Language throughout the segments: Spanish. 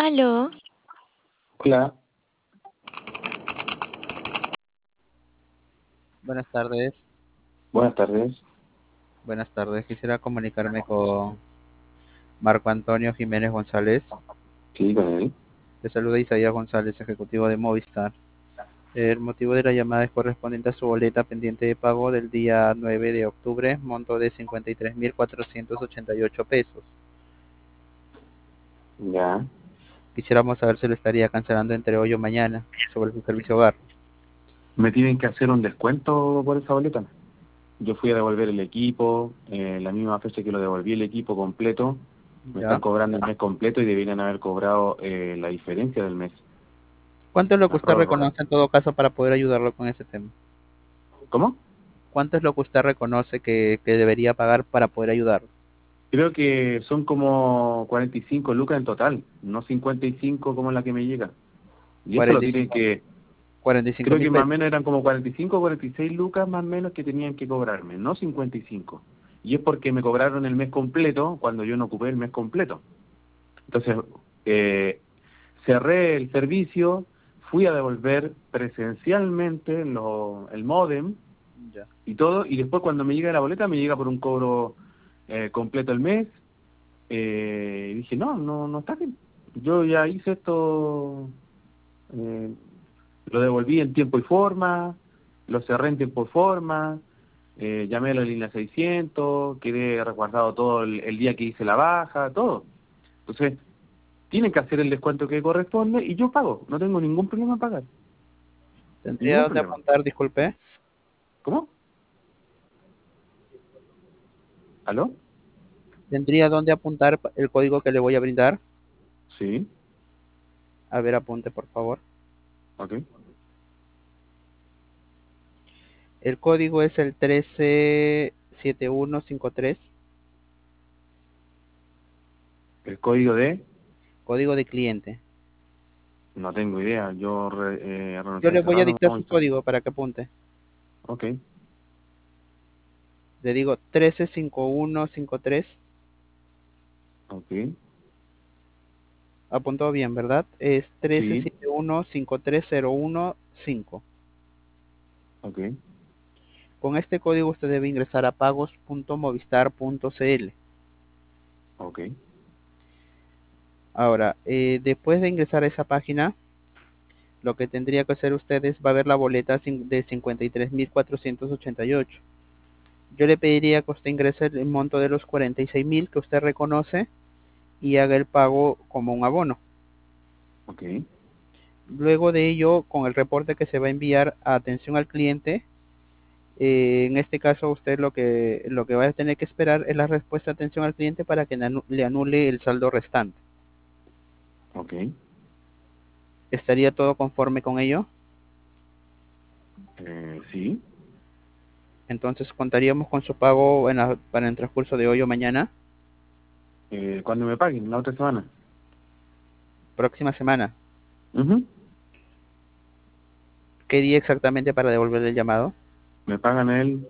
Aló, Hola, Buenas tardes, buenas tardes. buenas tardes. Quisiera comunicarme con Marco Antonio Jiménez González. Sí, con él. Le saluda Isaías González, ejecutivo de Movistar. El motivo de la llamada es correspondiente a su boleta pendiente de pago del día 9 de octubre, monto de 53.488 pesos. Ya. Quisiéramos saber si lo estaría cancelando entre hoy o mañana sobre su servicio hogar. Me tienen que hacer un descuento por esa boleta. Yo fui a devolver el equipo, la misma fecha que lo devolví el equipo completo. Me están ¿Ya? cobrando el mes completo y deberían haber cobrado la diferencia del mes, ¿Cuánto es lo que la usted prórroga. reconoce en todo caso para poder ayudarlo con ese tema? ¿Cómo? ¿Cuánto es lo que usted reconoce que debería pagar para poder ayudarlo? Creo que son como 45 lucas en total, no 55 como la que me llega. Y eso lo tienen 45 que, 45 creo mil que más o pesos. menos eran como 45 o 46 lucas más o menos que tenían que cobrarme, no 55. Y es porque me cobraron el mes completo cuando yo no ocupé el mes completo. Entonces, eh, cerré el servicio, fui a devolver presencialmente el módem Ya. y todo, y después cuando me llega la boleta me llega por un cobro completo el mes. Y dije, no está bien. Yo ya hice esto, eh, lo devolví en tiempo y forma, lo cerré en tiempo y forma, llamé a la línea 600, quedé resguardado todo el día que hice la baja, todo. Entonces, tienen que hacer el descuento que corresponde y yo pago, no tengo ningún problema en pagar, ¿Tendría ningún dónde problema. apuntar, disculpe? ¿Cómo? ¿Aló? ¿Tendría dónde apuntar el código que le voy a brindar? Sí, A ver, apunte, por favor. ok. El código es el 137153, El código de, código de cliente. no tengo idea, yo Yo renuncié le hace voy a rato, dictar no, su código para que apunte. ok, Le digo 135153. ok, Apuntó bien, ¿verdad? Es sí, 1371-53015. ok, Con este código usted debe ingresar a pagos.movistar.cl. ok, Ahora, después de ingresar a esa página, lo que tendría que hacer ustedes va a ver la boleta de 53.488. Yo le pediría que usted ingrese el monto de los 46.000 que usted reconoce y haga el pago como un abono. ok. Luego de ello, con el reporte que se va a enviar a atención al cliente, en este caso usted lo que va a tener que esperar es la respuesta de atención al cliente para que le anule el saldo restante. Ok, ¿Estaría todo conforme con ello? sí. Entonces contaríamos con su pago para el transcurso de hoy o mañana, Cuando me paguen, la otra semana. próxima semana. Ujú. ¿Qué día exactamente para devolverle el llamado? Me pagan el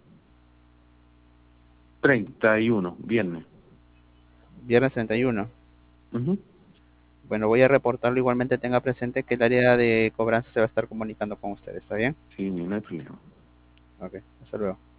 31 viernes. Viernes 31. Ujú. Bueno, voy a reportarlo. Igualmente tenga presente que el área de cobranza se va a estar comunicando con usted. ¿Está bien? Sí, no hay problema. Ok, hasta luego.